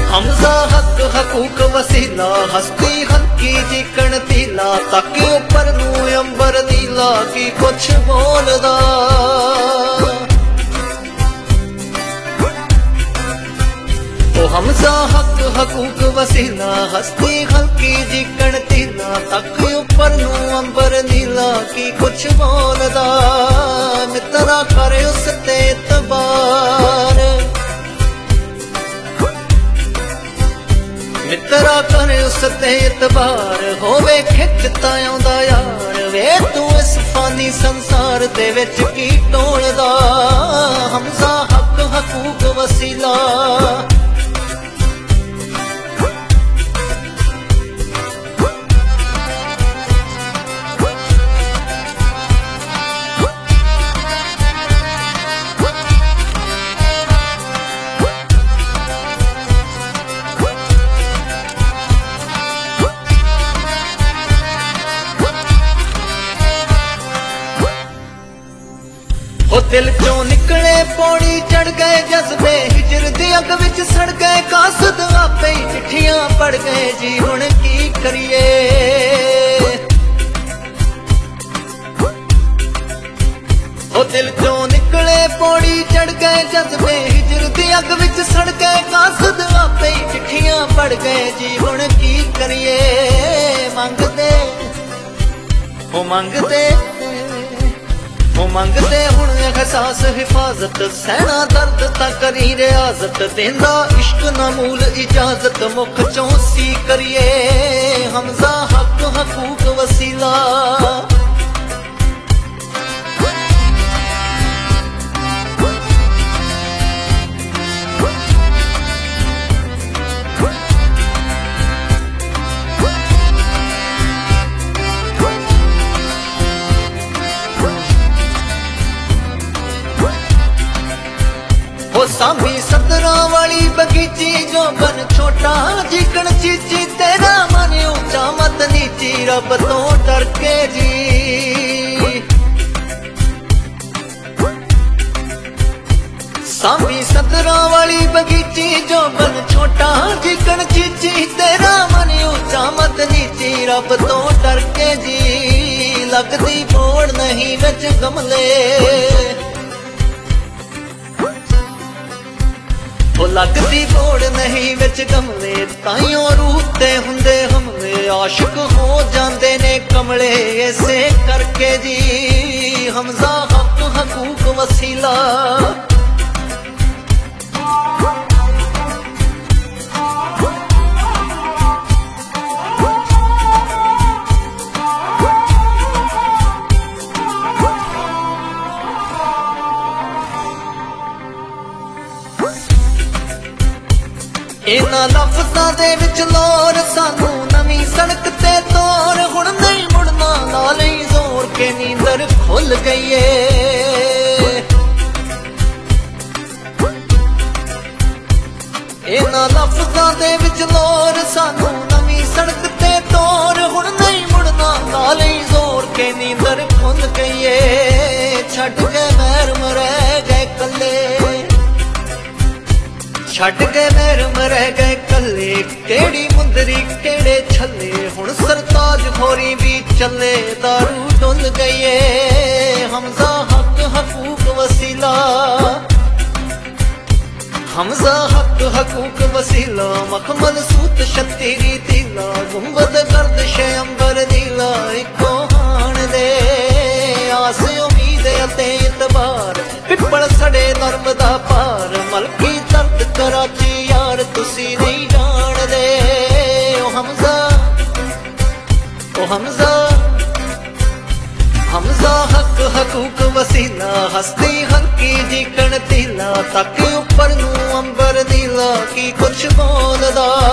हमजा हक हकूक वसीला हस्ती हल्की जी कणतीला ताकि ऊपर नू अंबर नीला की कुछ बोलदा ओ हमजा हक हकूक वसीला हस्ती हल्की जी कणतीला ताकि ऊपर नू अंबर नीला की कुछ बोलदा मित्रा कर उस ते इतबार मित्रा कर उस ते इतबार होवे खिचता आउंदा यार वे तू इस फानी संसार दे विच की टोलदा हमजा हक हकूक वसीला दिल चो निकले पौड़ी चढ़ गए जज्बे हिजर दी अग विच सड़ गए कासद आपे ही चिट्ठियां पढ़ गए जी हुण की करिए ओ दिल चो निकले पौड़ी चढ़ गए जज्बे हिजर दी अग विच सड़ गए कासद आपे ही चिट्ठियां पढ़ गए जी हुण की करिए मंगदे ओ मंगदे मंगते हुण एहसास हिफाजत सहना दर्द ता करी रियाजत देंदा इश्क ना मूल इजाजत मुख चों सी करिए हमजा हक हकूक वसीला सामी सदरा वाली बगीची जो बन छोटा जिकन चीची तेरा मन ऊंचा मत नीची रब तो डर के जी सामी सदरा वाली बगीची जो बन छोटा जिकन चीची तेरा मन ऊंचा मत नीची रब तो डर के जी लगदी बोड़ नहीं विच गमले लगदी बोड़ नहीं विच गमले ताइयों रूते हुंदे हमले आशिक हो जांदे ने कमले ऐसे करके जी हमजा हक हकूक वसीला इन्हां लफ्ज़ां दे विच लोर सानू नवी सड़क ते तोर हुण नहीं मुड़ना नाल ही जोर के नींदर खुल गई है इन्हां लफ्ज़ां दे विच लोर सानू नवी सड़क ते तोर हुण नहीं मुड़ना नाल ही जोर के नींदर खुल गई है छड्ड के महरम रह गए कल्ले छड्ड के महरम रह गए कल्ले केड़ी मुंदरी केड़े छले हुण सरताज खोरी भी चले दारू डुल गई है हमजा हक हकूक वसीला हमजा हक हकूक वसीला मखमल सूत शतीरी तीला गुंबद गर्दिश अंबर नीला इको हाण दे आस उम्मीद अते इतबार पिपल सड़े नरम दा पार मलकी दर्द कराची यार तुसी नहीं जान दे ओ हमजा हमजा हक हकूक वसीला हस्ती हल्की जी कणतीला ताकि ऊपर नू अंबर नीला की कुछ बोलदा